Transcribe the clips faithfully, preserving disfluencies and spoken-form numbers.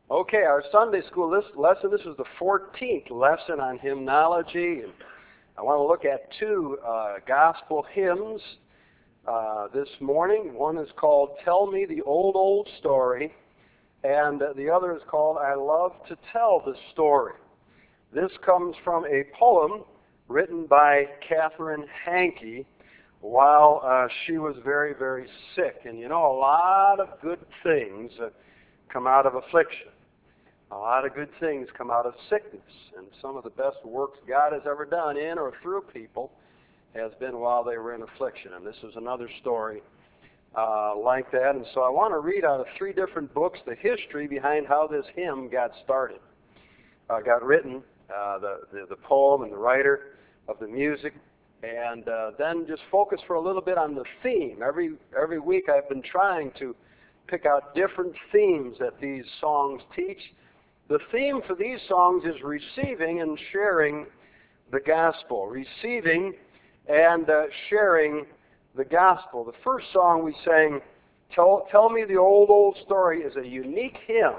Okay, our Sunday school list, lesson, this is the fourteenth lesson on hymnology. And I want to look at two uh, gospel hymns uh, this morning. One is called Tell Me the Old, Old Story, and the other is called I Love to Tell the Story. This comes from a poem written by Catherine Hankey while uh, she was very, very sick. And you know, a lot of good things uh, come out of affliction. A lot of good things come out of sickness, and some of the best works God has ever done in or through people has been while they were in affliction. And this is another story uh, like that. And so I want to read out of three different books the history behind how this hymn got started, uh, got written, uh, the, the, the poem and the writer of the music, and uh, then just focus for a little bit on the theme. Every, every week I've been trying to pick out different themes that these songs teach. The theme for these songs is receiving and sharing the gospel. Receiving and uh, sharing the gospel. The first song we sang, Tell, Tell Me the Old, Old Story, is a unique hymn,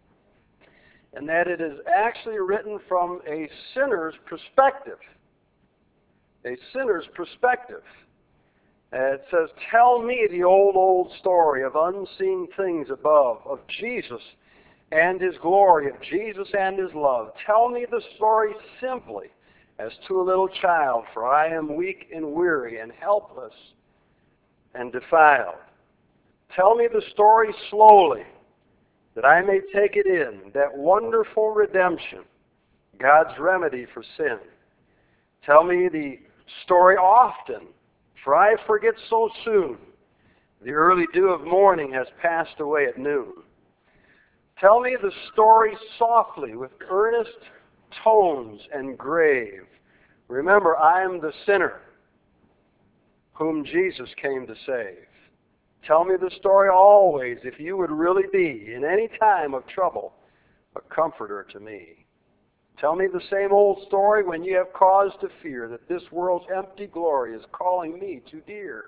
and that it is actually written from a sinner's perspective. A sinner's perspective. And it says, tell me the old, old story of unseen things above, of Jesus and His glory, of Jesus and His love. Tell me the story simply, as to a little child, for I am weak and weary and helpless and defiled. Tell me the story slowly, that I may take it in, that wonderful redemption, God's remedy for sin. Tell me the story often, for I forget so soon. The early dew of morning has passed away at noon. Tell me the story softly, with earnest tones and grave. Remember, I am the sinner whom Jesus came to save. Tell me the story always, if you would really be, in any time of trouble, a comforter to me. Tell me the same old story when you have cause to fear that this world's empty glory is calling me too dear.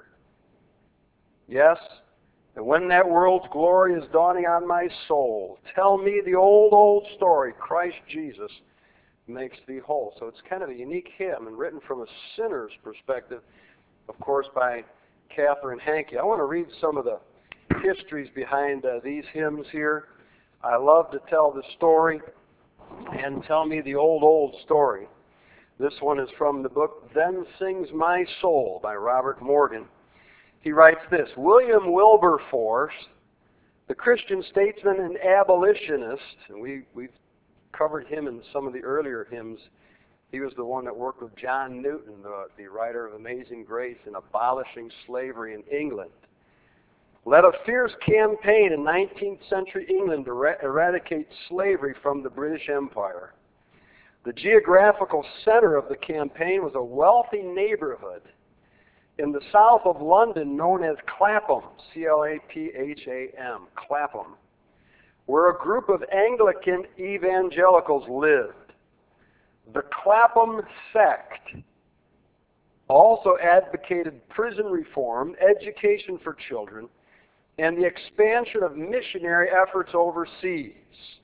Yes, and when that world's glory is dawning on my soul, tell me the old, old story, Christ Jesus makes thee whole. So it's kind of a unique hymn and written from a sinner's perspective, of course, by Catherine Hankey. I want to read some of the histories behind uh, these hymns here. I love to tell the story and tell me the old, old story. This one is from the book Then Sings My Soul by Robert Morgan. He writes this, William Wilberforce, the Christian statesman and abolitionist, and we, we've covered him in some of the earlier hymns. He was the one that worked with John Newton, the, the writer of Amazing Grace, in abolishing slavery in England. Led a fierce campaign in nineteenth century England to er- eradicate slavery from the British Empire. The geographical center of the campaign was a wealthy neighborhood in the south of London known as Clapham, C L A P H A M, Clapham, where a group of Anglican evangelicals lived. The Clapham sect also advocated prison reform, education for children, and the expansion of missionary efforts overseas.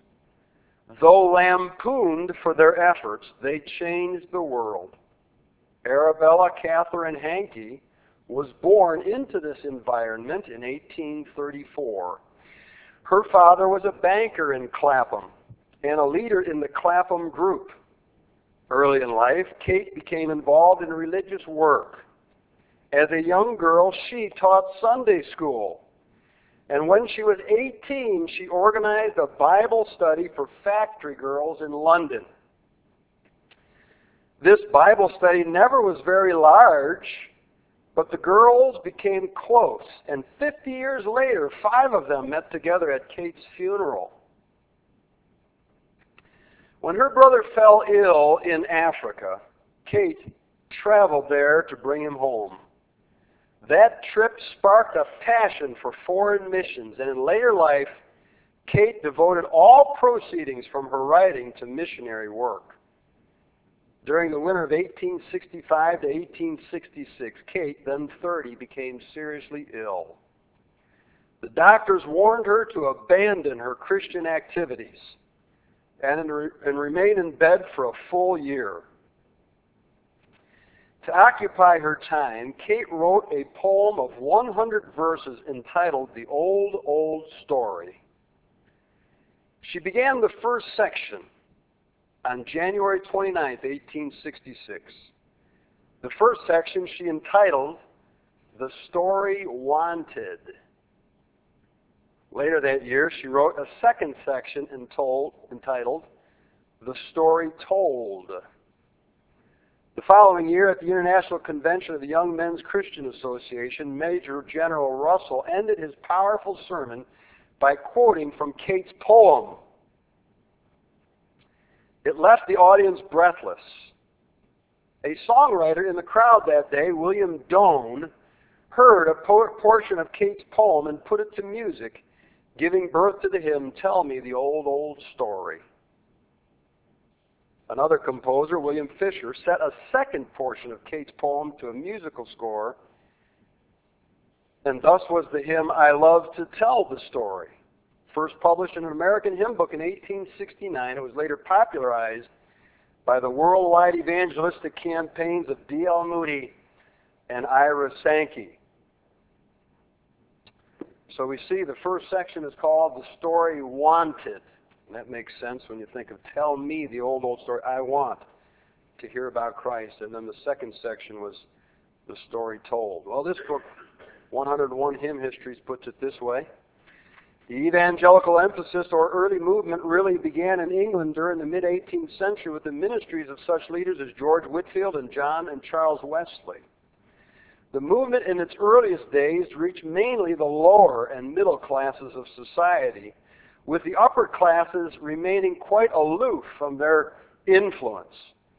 Though lampooned for their efforts, they changed the world. Arabella Catherine Hankey was born into this environment in eighteen thirty-four. Her father was a banker in Clapham and a leader in the Clapham group. Early in life, Kate became involved in religious work. As a young girl, she taught Sunday school. And when she was eighteen, she organized a Bible study for factory girls in London. This Bible study never was very large, but the girls became close. And fifty years later, five of them met together at Kate's funeral. When her brother fell ill in Africa, Kate traveled there to bring him home. That trip sparked a passion for foreign missions, and in later life, Kate devoted all proceedings from her writing to missionary work. During the winter of eighteen sixty-five to eighteen sixty-six, Kate, then thirty, became seriously ill. The doctors warned her to abandon her Christian activities and, and remain in bed for a full year. To occupy her time, Kate wrote a poem of one hundred verses entitled The Old, Old Story. She began the first section on January twenty-ninth, eighteen sixty-six. The first section she entitled The Story Wanted. Later that year, she wrote a second section entitled The Story Told. The following year, at the International Convention of the Young Men's Christian Association, Major General Russell ended his powerful sermon by quoting from Kate's poem. It left the audience breathless. A songwriter in the crowd that day, William Doane, heard a portion of Kate's poem and put it to music, giving birth to the hymn, Tell Me the Old, Old Story. Another composer, William Fisher, set a second portion of Kate's poem to a musical score, and thus was the hymn, I Love to Tell the Story. First published in an American hymn book in eighteen sixty-nine, it was later popularized by the worldwide evangelistic campaigns of D L Moody and Ira Sankey. So we see the first section is called The Story Wanted. And that makes sense when you think of tell me the old, old story. I want to hear about Christ. And then the second section was the story told. Well, this book, one hundred one Hymn Histories, puts it this way. The evangelical emphasis or early movement really began in England during the mid-eighteenth century with the ministries of such leaders as George Whitefield and John and Charles Wesley. The movement in its earliest days reached mainly the lower and middle classes of society, with the upper classes remaining quite aloof from their influence.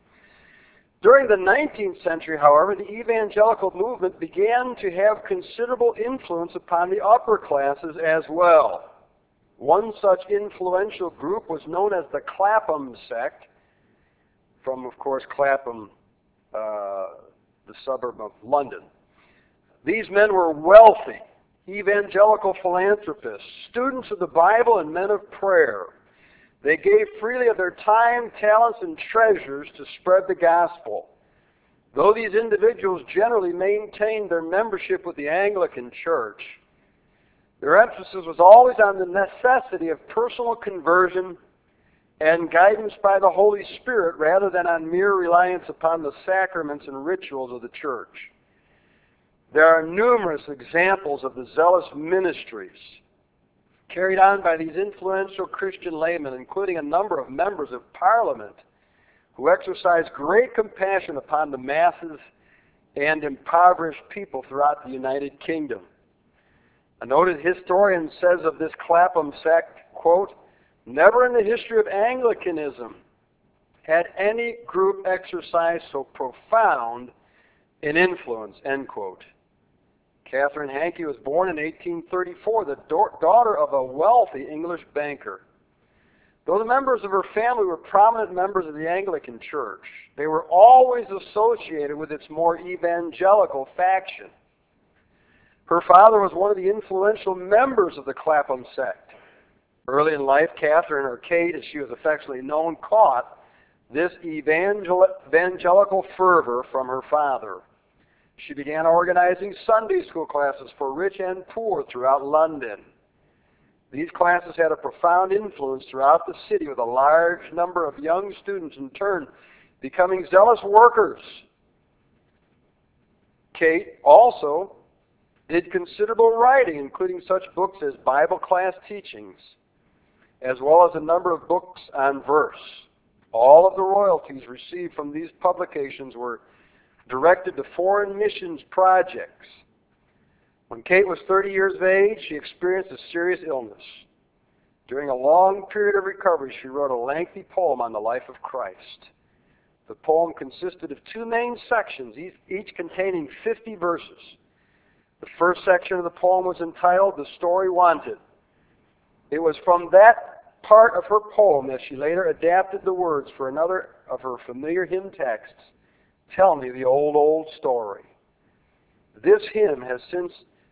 During the nineteenth century, however, the evangelical movement began to have considerable influence upon the upper classes as well. One such influential group was known as the Clapham sect, from, of course, Clapham, uh, the suburb of London. These men were wealthy, evangelical philanthropists, students of the Bible, and men of prayer. They gave freely of their time, talents, and treasures to spread the gospel. Though these individuals generally maintained their membership with the Anglican Church, their emphasis was always on the necessity of personal conversion and guidance by the Holy Spirit rather than on mere reliance upon the sacraments and rituals of the church. There are numerous examples of the zealous ministries carried on by these influential Christian laymen, including a number of members of Parliament who exercised great compassion upon the masses and impoverished people throughout the United Kingdom. A noted historian says of this Clapham sect, quote, never in the history of Anglicanism had any group exercised so profound an influence, end quote. Catherine Hankey was born in eighteen thirty-four, the daughter of a wealthy English banker. Though the members of her family were prominent members of the Anglican Church, they were always associated with its more evangelical faction. Her father was one of the influential members of the Clapham sect. Early in life, Catherine, or Kate as she was affectionately known, caught this evangel- evangelical fervor from her father. She began organizing Sunday school classes for rich and poor throughout London. These classes had a profound influence throughout the city, with a large number of young students in turn becoming zealous workers. Kate also did considerable writing, including such books as Bible class teachings, as well as a number of books on verse. All of the royalties received from these publications were directed to foreign missions projects. When Kate was thirty years of age, she experienced a serious illness. During a long period of recovery, she wrote a lengthy poem on the life of Christ. The poem consisted of two main sections, each containing fifty verses. The first section of the poem was entitled The Story Wanted. It was from that part of her poem that she later adapted the words for another of her familiar hymn texts, Tell Me the Old, Old Story. This hymn has since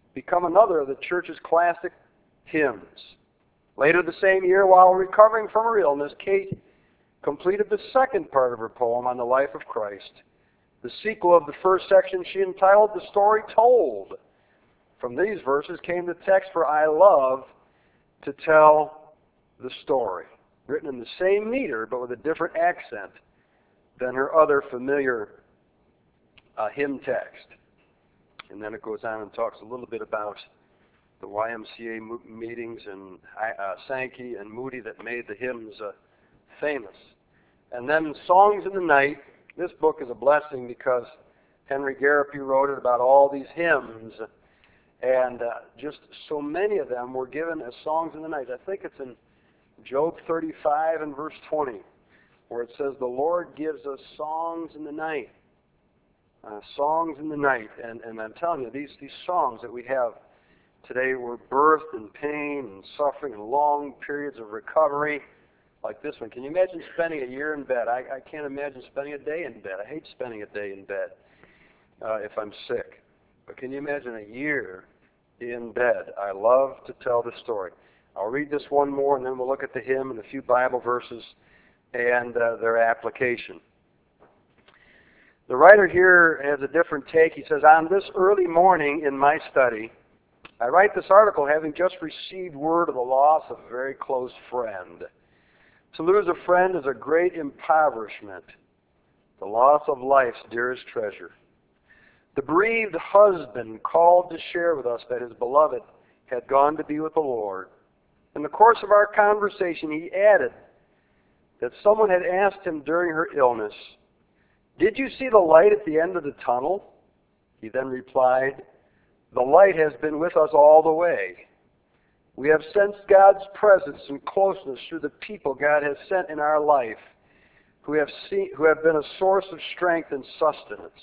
become another of the church's classic hymns. Later the same year, while recovering from her illness, Kate completed the second part of her poem on the life of Christ. The sequel of the first section she entitled The Story Told. From these verses came the text for I Love to Tell the Story, written in the same meter but with a different accent than her other familiar uh, hymn text. And then it goes on and talks a little bit about the Y M C A meetings and uh, Sankey and Moody that made the hymns uh, famous. And then Songs in the Night. This book is a blessing because Henry Garapi wrote it about all these hymns, and uh, just so many of them were given as songs in the night. I think it's in Job thirty-five and verse twenty, where it says, the Lord gives us songs in the night. Uh, songs in the night. And, and I'm telling you, these, these songs that we have today were birthed in pain and suffering and long periods of recovery, like this one. Can you imagine spending a year in bed? I, I can't imagine spending a day in bed. I hate spending a day in bed uh, if I'm sick. But can you imagine a year in bed? I love to tell the story. I'll read this one more, and then we'll look at the hymn and a few Bible verses and uh, their application. The writer here has a different take. He says, on this early morning in my study, I write this article having just received word of the loss of a very close friend. To lose a friend is a great impoverishment, the loss of life's dearest treasure. The bereaved husband called to share with us that his beloved had gone to be with the Lord. In the course of our conversation, he added that someone had asked him during her illness, did you see the light at the end of the tunnel? He then replied, the light has been with us all the way. We have sensed God's presence and closeness through the people God has sent in our life, who have seen, who have been a source of strength and sustenance.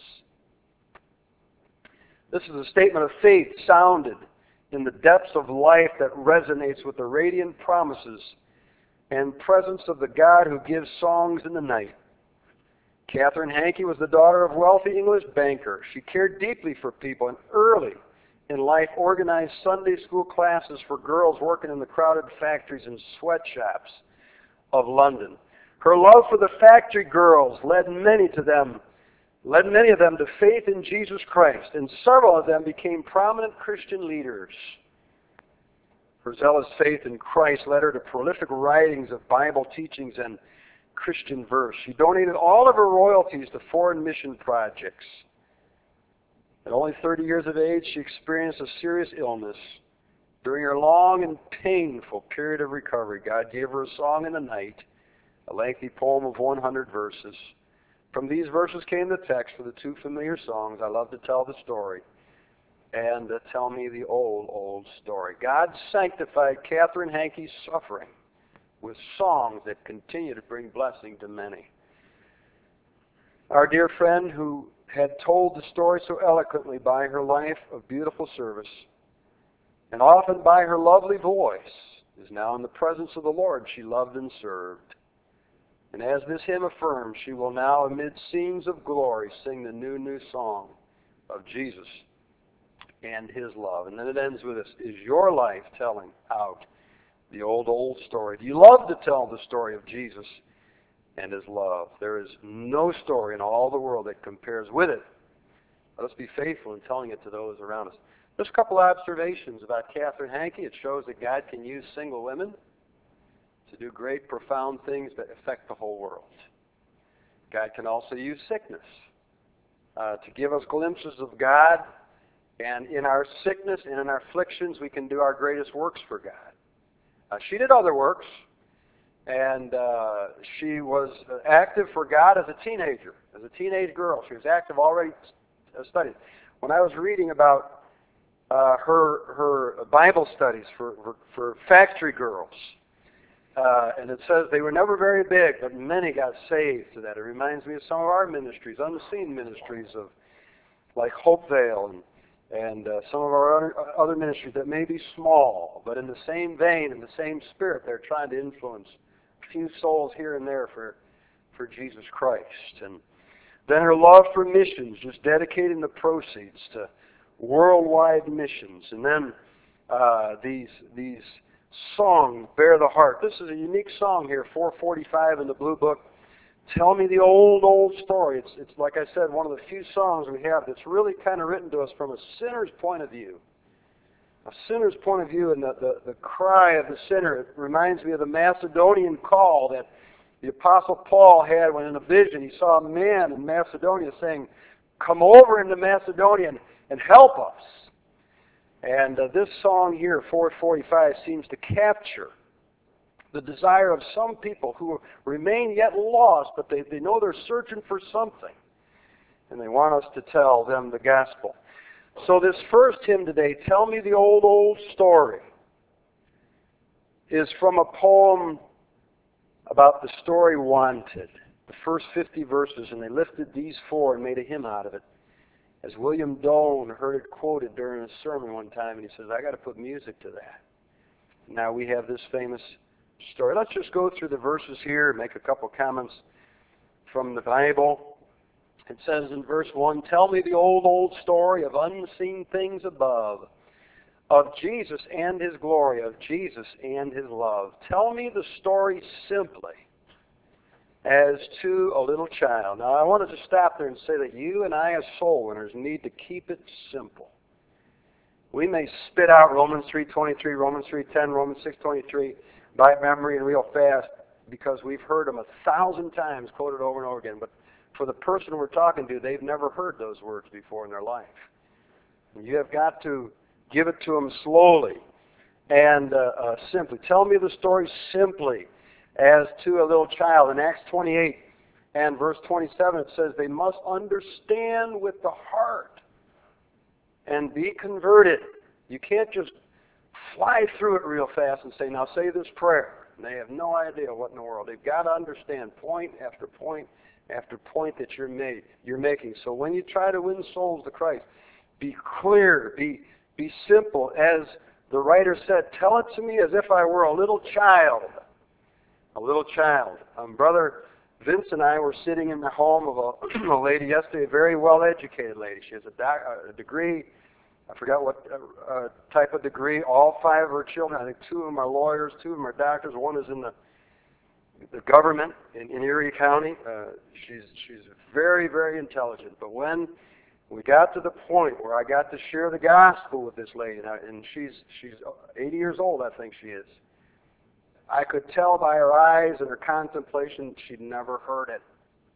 This is a statement of faith sounded in the depths of life that resonates with the radiant promises and presence of the God who gives songs in the night. Catherine Hankey was the daughter of a wealthy English banker. She cared deeply for people and early in life organized Sunday school classes for girls working in the crowded factories and sweatshops of London. Her love for the factory girls led many to them, led many of them to faith in Jesus Christ, and several of them became prominent Christian leaders. Her zealous faith in Christ led her to prolific writings of Bible teachings and Christian verse. She donated all of her royalties to foreign mission projects. At only thirty years of age, she experienced a serious illness. During her long and painful period of recovery, God gave her a song in the night, a lengthy poem of one hundred verses. From these verses came the text for the two familiar songs, I Love to Tell the Story and uh, Tell Me the Old, Old Story. God sanctified Catherine Hankey's suffering with songs that continue to bring blessing to many. Our dear friend who had told the story so eloquently by her life of beautiful service, and often by her lovely voice, is now in the presence of the Lord she loved and served. And as this hymn affirms, she will now, amid scenes of glory, sing the new, new song of Jesus and His love. And then it ends with this, is your life telling out the old, old story? Do you love to tell the story of Jesus and His love? There is no story in all the world that compares with it. Let us be faithful in telling it to those around us. Just a couple observations about Catherine Hankey. It shows that God can use single women to do great, profound things that affect the whole world. God can also use sickness uh, to give us glimpses of God, and in our sickness and in our afflictions, we can do our greatest works for God. Uh, she did other works, and uh, she was active for God as a teenager, as a teenage girl. She was active already studying. When I was reading about uh, her her Bible studies for, for, for factory girls, uh, and it says they were never very big, but many got saved to that. It reminds me of some of our ministries, unseen ministries of like Hopevale and and uh, some of our other, other ministries that may be small, but in the same vein, in the same spirit, they're trying to influence a few souls here and there for, for Jesus Christ. And then her love for missions, just dedicating the proceeds to worldwide missions. And then uh, these these songs, Bear the Heart. This is a unique song here, four forty-five in the Blue Book. Tell me the old, old story. It's, it's like I said, one of the few songs we have that's really kind of written to us from a sinner's point of view. A sinner's point of view, and the, the, the cry of the sinner. It reminds me of the Macedonian call that the Apostle Paul had when in a vision he saw a man in Macedonia saying, come over into Macedonia and, and help us. And uh, this song here, four forty-five, seems to capture the desire of some people who remain yet lost, but they, they know they're searching for something. And they want us to tell them the gospel. So this first hymn today, Tell Me the Old, Old Story, is from a poem about the story Wanted. The first fifty verses, and they lifted these four and made a hymn out of it. As William Doane heard it quoted during a sermon one time, and he says, I got to put music to that. Now we have this famous story. Let's just go through the verses here and make a couple comments from the Bible. It says in verse one, Tell me the old, old story of unseen things above, of Jesus and His glory, of Jesus and His love. Tell me the story simply, as to a little child. Now I want to just stop there and say that you and I as soul winners need to keep it simple. We may spit out Romans three twenty-three, Romans three ten, Romans six twenty-three by memory and real fast because we've heard them a thousand times quoted over and over again. But for the person we're talking to, they've never heard those words before in their life. And you have got to give it to them slowly and uh, uh, simply. Tell me the story simply as to a little child. In Acts twenty-eight and verse twenty-seven, it says they must understand with the heart and be converted. You can't just fly through it real fast and say, now say this prayer. And they have no idea what in the world. They've got to understand point after point after point that you're made, you're making. So when you try to win souls to Christ, be clear, be be simple. As the writer said, tell it to me as if I were a little child. A little child. Um, Brother Vince and I were sitting in the home of a, a lady yesterday, a very well-educated lady. She has a, doc, a degree, I forgot what uh, uh, type of degree. All five of her children, I think two of them are lawyers, two of them are doctors. One is in the the government in, in Erie County. Uh, she's she's very, very intelligent. But when we got to the point where I got to share the gospel with this lady, and, I, and she's she's eighty years old, I think she is. I could tell by her eyes and her contemplation she'd never heard it.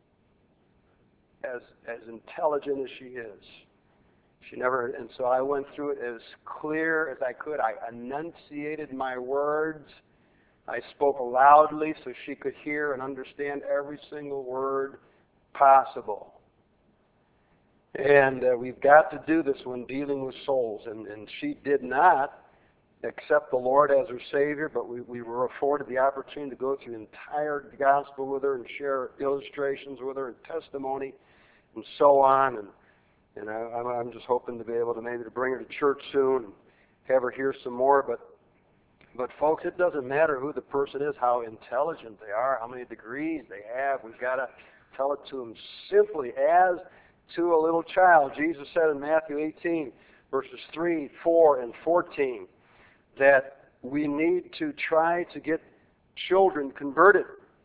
As as intelligent as she is, she never. And so I went through it as clear as I could. I enunciated my words. I spoke loudly so she could hear and understand every single word possible. And uh, we've got to do this when dealing with souls. And, and she did not accept the Lord as her Savior, but we, we were afforded the opportunity to go through the entire gospel with her and share illustrations with her and testimony and so on. And, and I, I'm, I'm just hoping to be able to maybe to bring her to church soon and have her hear some more. But But folks, it doesn't matter who the person is, how intelligent they are, how many degrees they have. We've got to tell it to them simply as to a little child. Jesus said in Matthew eighteen, verses three, four, and fourteen, that we need to try to get children converted.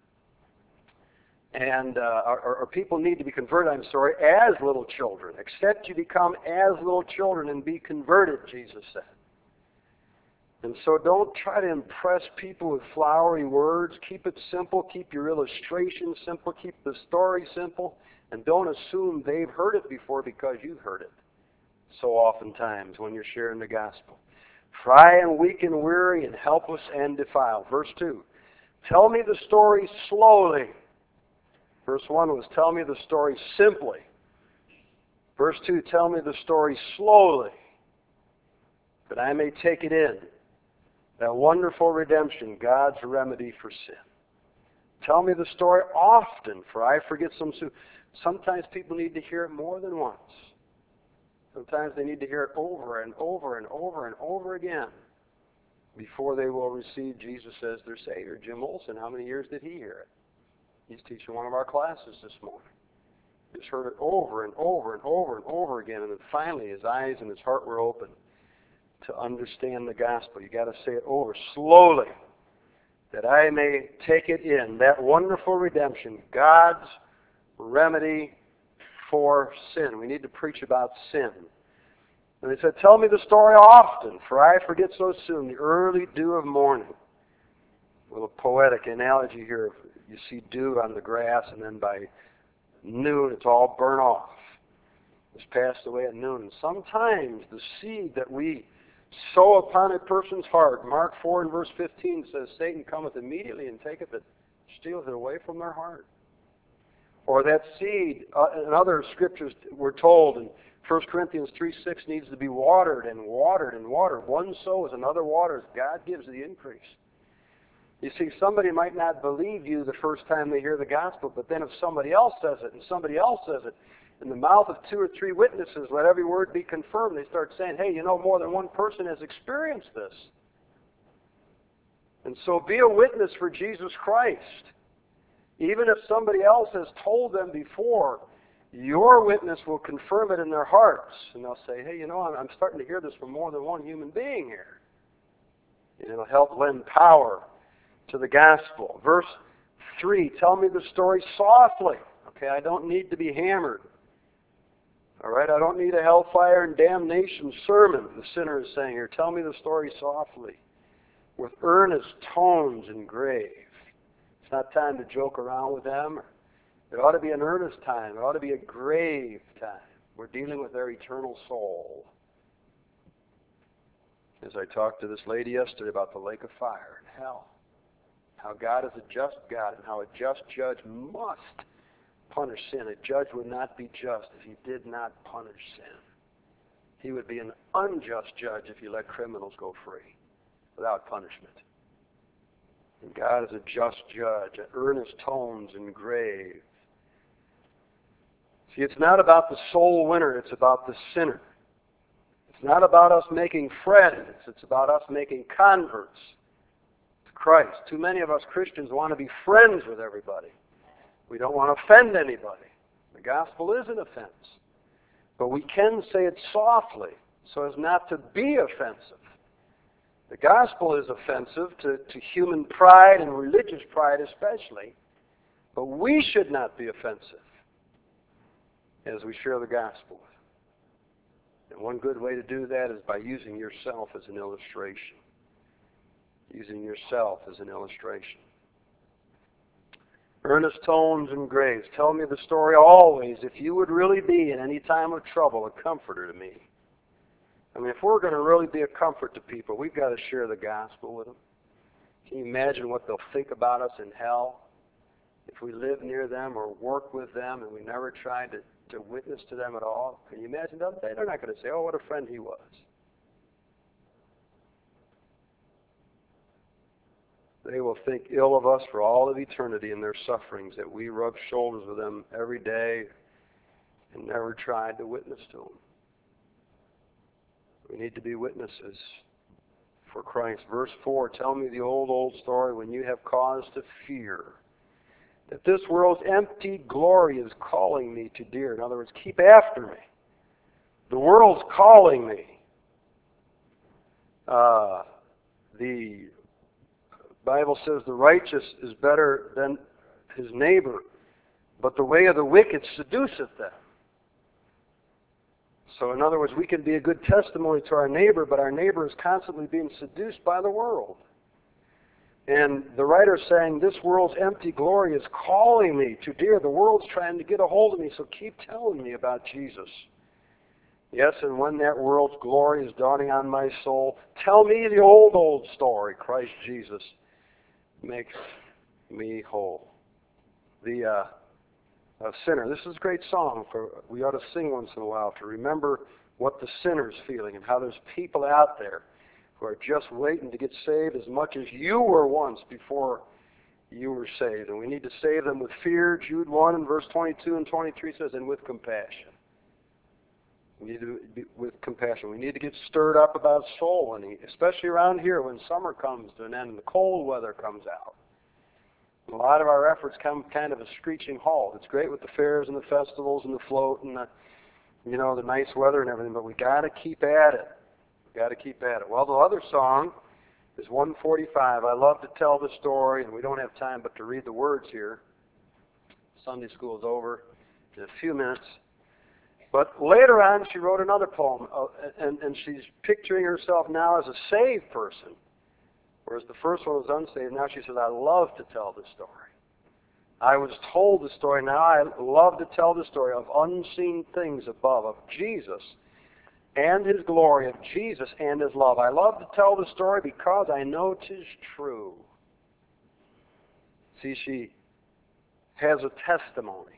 And uh, or, or people need to be converted, I'm sorry, as little children. Except you become as little children and be converted, Jesus said. And so don't try to impress people with flowery words. Keep it simple. Keep your illustrations simple. Keep the story simple. And don't assume they've heard it before because you've heard it so oftentimes when you're sharing the gospel. For I am weak and weary and helpless and defiled. Verse two, tell me the story slowly. Verse one was, tell me the story simply. Verse two, tell me the story slowly, that I may take it in. That wonderful redemption, God's remedy for sin. Tell me the story often, for I forget some soon. Sometimes people need to hear it more than once. Sometimes they need to hear it over and over and over and over again before they will receive Jesus as their Savior. Jim Olson, how many years did he hear it? He's teaching one of our classes this morning. He's heard it over and over and over and over again, and then finally his eyes and his heart were open to understand the gospel. You got to say it over slowly, that I may take it in. That wonderful redemption, God's remedy for sin. We need to preach about sin. And they said, tell me the story often, for I forget so soon, the early dew of morning. A little poetic analogy here. You see dew on the grass, and then by noon it's all burnt off. It's passed away at noon. And sometimes the seed that we sow upon a person's heart, Mark four and verse fifteen says, Satan cometh immediately and taketh it, stealeth it away from their heart. Or that seed, uh, in other scriptures we're told in First Corinthians three six needs to be watered and watered and watered. One sows, another waters. God gives the increase. You see, somebody might not believe you the first time they hear the gospel, but then if somebody else says it and somebody else says it, in the mouth of two or three witnesses, let every word be confirmed. They start saying, hey, you know, more than one person has experienced this. And so be a witness for Jesus Christ. Even if somebody else has told them before, your witness will confirm it in their hearts. And they'll say, hey, you know, I'm, I'm starting to hear this from more than one human being here. And it'll help lend power to the gospel. Verse three, tell me the story softly. Okay, I don't need to be hammered. All right, I don't need a hellfire and damnation sermon, the sinner is saying here. Tell me the story softly, with earnest tones and grave. It's not time to joke around with them. It ought to be an earnest time. It ought to be a grave time. We're dealing with their eternal soul. As I talked to this lady yesterday about the lake of fire and hell, how God is a just God and how a just judge must punish sin. A judge would not be just if he did not punish sin. He would be an unjust judge if he let criminals go free without punishment. And God is a just judge, earnest tones and grave. See, it's not about the soul winner, it's about the sinner. It's not about us making friends, it's about us making converts to Christ. Too many of us Christians want to be friends with everybody. We don't want to offend anybody. The gospel is an offense. But we can say it softly so as not to be offensive. The gospel is offensive to, to human pride and religious pride especially, but we should not be offensive as we share the gospel. And one good way to do that is by using yourself as an illustration. Using yourself as an illustration. Earnest tones and graves. Tell me the story always, if you would really be in any time of trouble a comforter to me. I mean, if we're going to really be a comfort to people, we've got to share the gospel with them. Can you imagine what they'll think about us in hell if we live near them or work with them and we never tried to, to witness to them at all? Can you imagine that? They're not going to say, oh, what a friend he was. They will think ill of us for all of eternity in their sufferings, that we rub shoulders with them every day and never tried to witness to them. We need to be witnesses for Christ. Verse four, tell me the old, old story when you have cause to fear that this world's empty glory is calling me to dear. In other words, keep after me. The world's calling me. Uh, the Bible says the righteous is better than his neighbor, but the way of the wicked seduceth them. So in other words, we can be a good testimony to our neighbor, but our neighbor is constantly being seduced by the world. And the writer is saying, this world's empty glory is calling me to dear. The world's trying to get a hold of me, so keep telling me about Jesus. Yes, and when that world's glory is dawning on my soul, tell me the old, old story. Christ Jesus makes me whole. The uh, uh, sinner. This is a great song for we ought to sing once in a while to remember what the sinner's feeling and how there's people out there who are just waiting to get saved as much as you were once before you were saved. And we need to save them with fear. Jude one and verse twenty-two and twenty-three says, and with compassion. We need to be with compassion. We need to get stirred up about soul winning, especially around here when summer comes to an end and the cold weather comes out. A lot lot of our efforts come kind of a screeching halt. It's great with the fairs and the festivals and the float and the, you know, the nice weather and everything, but we got to keep at it. We got to keep at it. Well, the other song is one forty-five. I love to tell the story, and we don't have time but to read the words here. Sunday school is over in a few minutes. But later on, she wrote another poem, uh, and, and she's picturing herself now as a saved person, whereas the first one was unsaved. Now she says, I love to tell the story. I was told the story. Now I love to tell the story of unseen things above, of Jesus and His glory, of Jesus and His love. I love to tell the story because I know 'tis true. See, she has a testimony.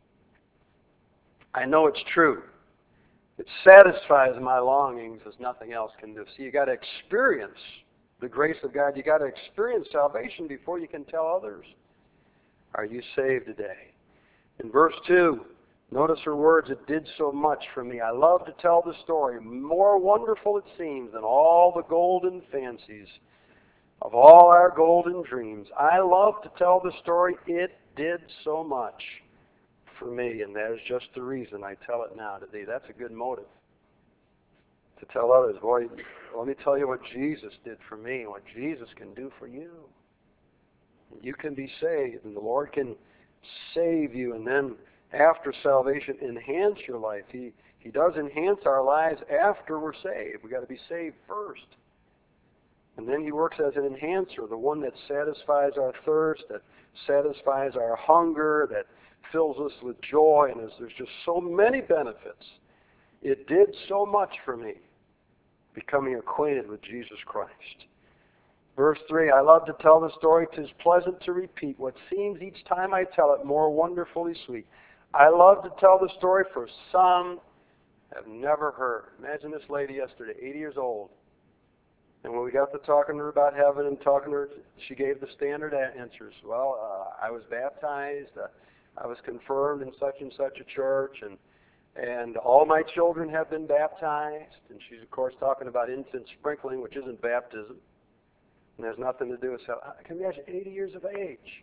I know it's true. It satisfies my longings as nothing else can do. See, you got to experience the grace of God. You got to experience salvation before you can tell others. Are you saved today? In verse two, notice her words, it did so much for me. I love to tell the story. More wonderful it seems than all the golden fancies of all our golden dreams. I love to tell the story. It did so much for me, and that is just the reason I tell it now today. That's a good motive to tell others. Boy, let me tell you what Jesus did for me and what Jesus can do for you. You can be saved, and the Lord can save you, and then after salvation, enhance your life. He He does enhance our lives after we're saved. We've got to be saved first. And then He works as an enhancer, the one that satisfies our thirst, that satisfies our hunger, that fills us with joy, and there's just so many benefits. It did so much for me, becoming acquainted with Jesus Christ. Verse three, I love to tell the story. 'Tis pleasant to repeat what seems each time I tell it more wonderfully sweet. I love to tell the story, for some have never heard. Imagine this lady yesterday, eighty years old. And when we got to talking to her about heaven and talking to her, she gave the standard answers. Well, uh, I was baptized. Uh, I was confirmed in such and such a church, and and all my children have been baptized. And she's, of course, talking about infant sprinkling, which isn't baptism. And there's nothing to do with salvation. I can imagine eighty years of age.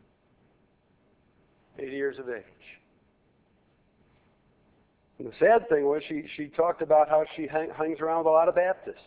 eighty years of age. And the sad thing was she, she talked about how she hang, hangs around with a lot of Baptists.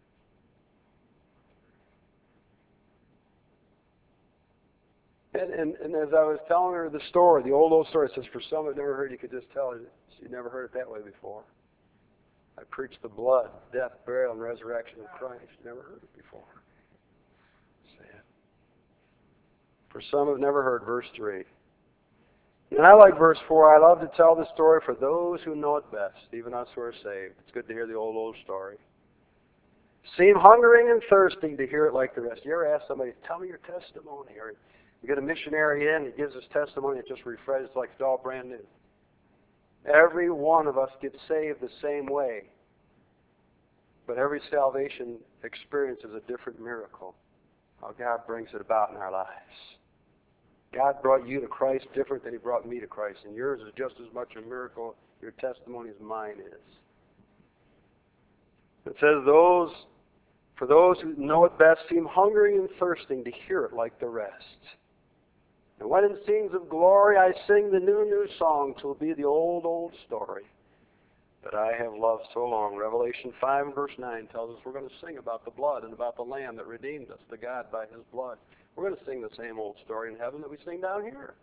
And, and, and as I was telling her the story, the old, old story, it says, for some I've never heard, you could just tell her she'd never heard it that way before. I preached the blood, death, burial, and resurrection of Christ. Never heard it before. Sad. For some have never heard, verse three. And I like verse four. I love to tell the story for those who know it best, even us who are saved. It's good to hear the old, old story. Seem hungering and thirsting to hear it like the rest. You ever ask somebody, tell me your testimony? Or you get a missionary in, he gives his testimony, it just refreshes like it's all brand new. Every one of us gets saved the same way. But every salvation experience is a different miracle. How God brings it about in our lives. God brought you to Christ different than He brought me to Christ. And yours is just as much a miracle, your testimony, as mine is. It says, those, for those who know it best, seem hungering and thirsting to hear it like the rest. And when in scenes of glory I sing the new, new song, 'twill be the old, old story that I have loved so long. Revelation five and verse nine tells us we're going to sing about the blood and about the Lamb that redeemed us, the God by His blood. We're going to sing the same old story in heaven that we sing down here.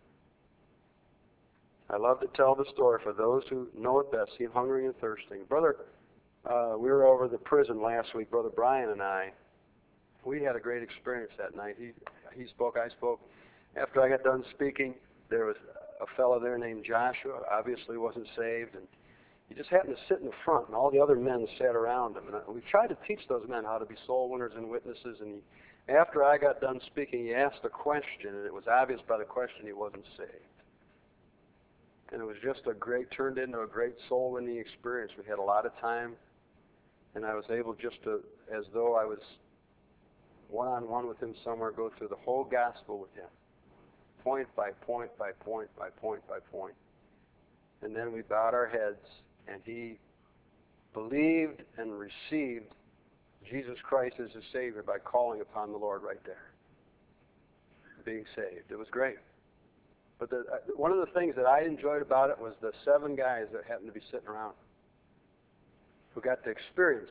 I love to tell the story for those who know it best, seem hungry and thirsting. Brother, uh, we were over the prison last week, Brother Brian and I. We had a great experience that night. He, he spoke, I spoke. After I got done speaking, there was a fellow there named Joshua, obviously wasn't saved, and he just happened to sit in the front, and all the other men sat around him. And we tried to teach those men how to be soul winners and witnesses, and he, after I got done speaking, he asked a question, and it was obvious by the question he wasn't saved. And it was just a great, turned into a great soul winning experience. We had a lot of time, and I was able just to, as though I was one-on-one with him somewhere, go through the whole gospel with him. Point by point by point by point by point. And then we bowed our heads, and he believed and received Jesus Christ as his Savior by calling upon the Lord right there. being saved. It was great. But the, uh, one of the things that I enjoyed about it was the seven guys that happened to be sitting around who got to experience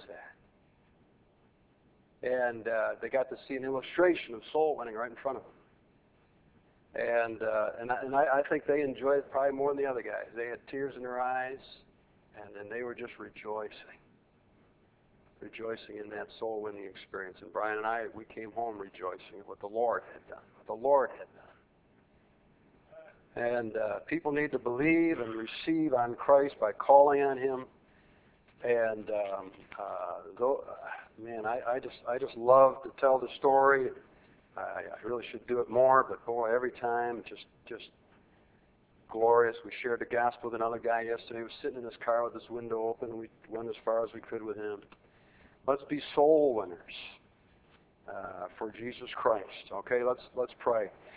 that. And uh, they got to see an illustration of soul winning right in front of them. And uh, and, I, and I, I think they enjoyed it probably more than the other guys. They had tears in their eyes, and, and they were just rejoicing. Rejoicing in that soul winning experience. And Brian and I, we came home rejoicing at what the Lord had done. What the Lord had done. And uh, people need to believe and receive on Christ by calling on Him. And um, uh, though, uh, man, I, I just I just love to tell the story. I, I really should do it more, but boy, every time it's just just glorious. We shared the gospel with another guy yesterday. He was sitting in his car with his window open. We went as far as we could with him. Let's be soul winners uh, for Jesus Christ. Okay, let's let's pray.